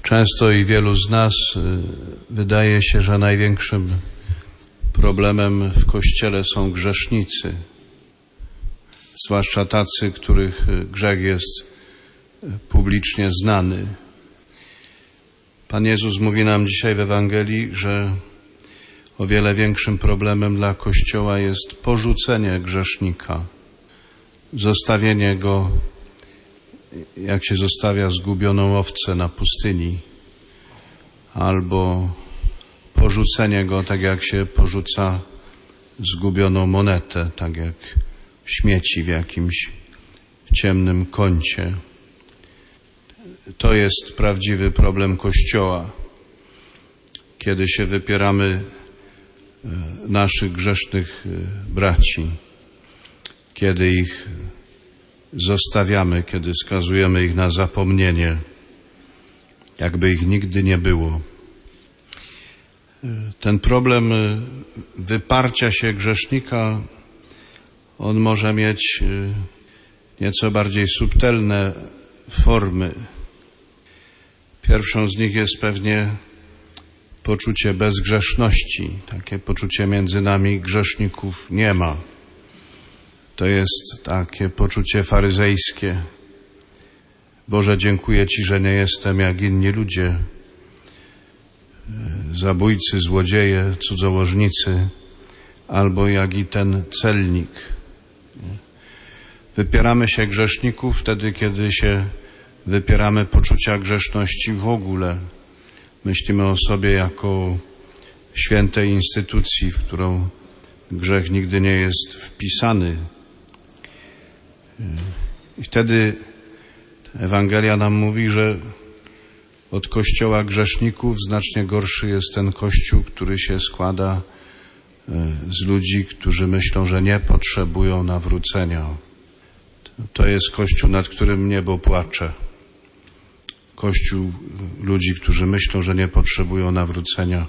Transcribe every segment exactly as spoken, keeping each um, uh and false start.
Często i wielu z nas wydaje się, że największym problemem w Kościele są grzesznicy, zwłaszcza tacy, których grzech jest publicznie znany. Pan Jezus mówi nam dzisiaj w Ewangelii, że o wiele większym problemem dla Kościoła jest porzucenie grzesznika, zostawienie go, jak się zostawia zgubioną owcę na pustyni, albo porzucenie go tak, jak się porzuca zgubioną monetę, tak jak śmieci w jakimś ciemnym kącie. To jest prawdziwy problem Kościoła, kiedy się wypieramy naszych grzesznych braci, kiedy ich zostawiamy, kiedy skazujemy ich na zapomnienie, jakby ich nigdy nie było. Ten problem wyparcia się grzesznika, on może mieć nieco bardziej subtelne formy. Pierwszą z nich jest pewnie poczucie bezgrzeszności. Takie poczucie między nami grzeszników nie ma. To jest takie poczucie faryzejskie. Boże, dziękuję Ci, że nie jestem jak inni ludzie. Zabójcy, złodzieje, cudzołożnicy, albo jak i ten celnik. Wypieramy się grzeszników wtedy, kiedy się wypieramy poczucia grzeszności w ogóle. Myślimy o sobie jako świętej instytucji, w którą grzech nigdy nie jest wpisany. I wtedy Ewangelia nam mówi, że od kościoła grzeszników znacznie gorszy jest ten kościół, który się składa z ludzi, którzy myślą, że nie potrzebują nawrócenia. To jest kościół, nad którym niebo płacze. Kościół ludzi, którzy myślą, że nie potrzebują nawrócenia.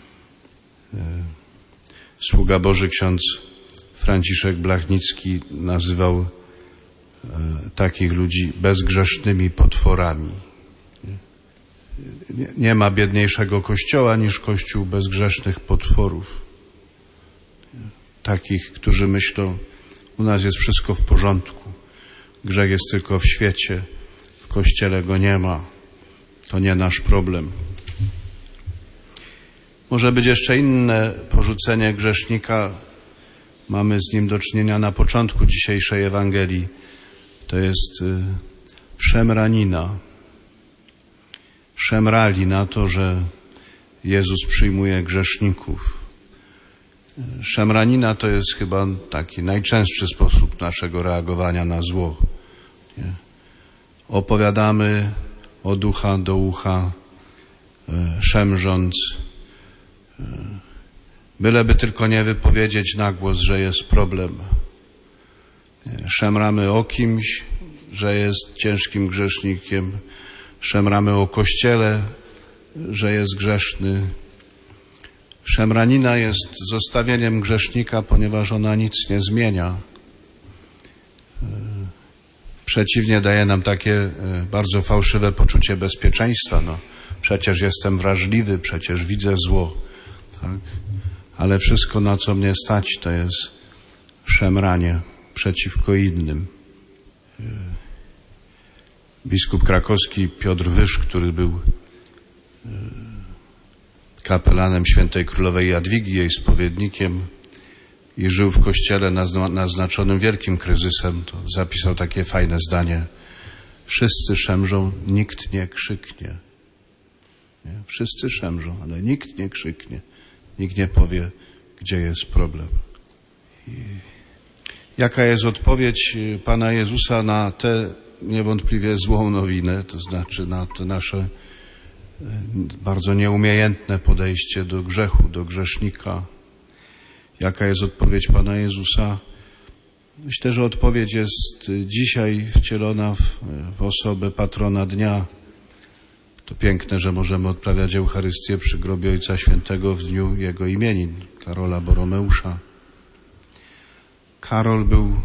Sługa Boży ksiądz Franciszek Blachnicki nazywał takich ludzi bezgrzesznymi potworami. Nie ma biedniejszego kościoła niż kościół bezgrzesznych potworów. Takich, którzy myślą, u nas jest wszystko w porządku. Grzech jest tylko w świecie, w kościele go nie ma. To nie nasz problem. Może być jeszcze inne porzucenie grzesznika. Mamy z nim do czynienia na początku dzisiejszej Ewangelii. To jest szemranina. Szemrali na to, że Jezus przyjmuje grzeszników. Szemranina to jest chyba taki najczęstszy sposób naszego reagowania na zło. Nie? Opowiadamy od ucha do ucha, szemrząc, byleby tylko nie wypowiedzieć na głos, że jest problem. Szemramy o kimś, że jest ciężkim grzesznikiem, szemramy o Kościele, że jest grzeszny. Szemranina jest zostawieniem grzesznika, ponieważ ona nic nie zmienia. Przeciwnie, daje nam takie bardzo fałszywe poczucie bezpieczeństwa. No, przecież jestem wrażliwy, przecież widzę zło. Tak? Ale wszystko, na co mnie stać, to jest szemranie przeciwko innym. Biskup krakowski Piotr Wyż, który był kapelanem świętej królowej Jadwigi, jej spowiednikiem i żył w kościele naznaczonym wielkim kryzysem, to zapisał takie fajne zdanie: wszyscy szemrzą, nikt nie krzyknie. Nie? Wszyscy szemrzą, ale nikt nie krzyknie. Nikt nie powie, gdzie jest problem. I jaka jest odpowiedź Pana Jezusa na tę niewątpliwie złą nowinę, to znaczy na to nasze bardzo nieumiejętne podejście do grzechu, do grzesznika? Jaka jest odpowiedź Pana Jezusa? Myślę, że odpowiedź jest dzisiaj wcielona w, w osobę patrona dnia. To piękne, że możemy odprawiać Eucharystię przy grobie Ojca Świętego w dniu jego imienin, Karola Boromeusza. Karol był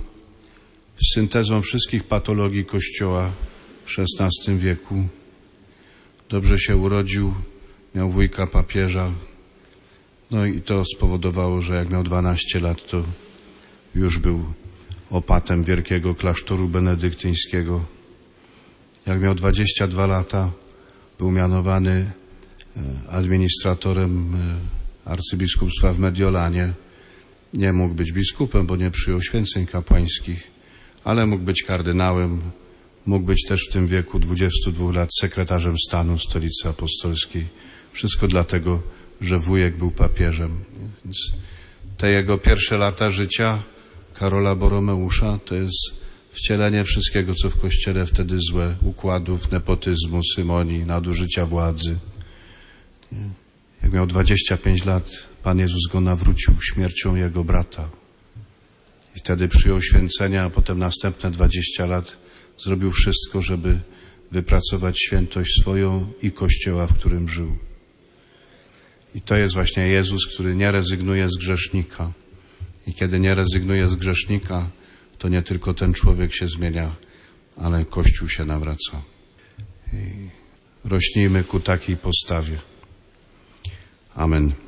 syntezą wszystkich patologii Kościoła w szesnastym wieku. dobrze się urodził, miał wujka papieża. No i to spowodowało, że jak miał dwanaście lat, to już był opatem wielkiego klasztoru benedyktyńskiego. Jak miał dwadzieścia dwa lata, był mianowany administratorem arcybiskupstwa w Mediolanie. Nie mógł być biskupem, bo nie przyjął święceń kapłańskich, ale mógł być kardynałem, mógł być też w tym wieku dwudziestu dwóch lat sekretarzem stanu Stolicy Apostolskiej. Wszystko dlatego, że wujek był papieżem. Więc te jego pierwsze lata życia Karola Boromeusza to jest wcielenie wszystkiego, co w Kościele wtedy złe, układów, nepotyzmu, symonii, nadużycia władzy. Jak miał dwadzieścia pięć lat, Pan Jezus go nawrócił śmiercią jego brata. I wtedy przyjął święcenia, a potem następne dwadzieścia lat zrobił wszystko, żeby wypracować świętość swoją i Kościoła, w którym żył. I to jest właśnie Jezus, który nie rezygnuje z grzesznika. I kiedy nie rezygnuje z grzesznika, to nie tylko ten człowiek się zmienia, ale Kościół się nawraca. I rośnijmy ku takiej postawie. Amen.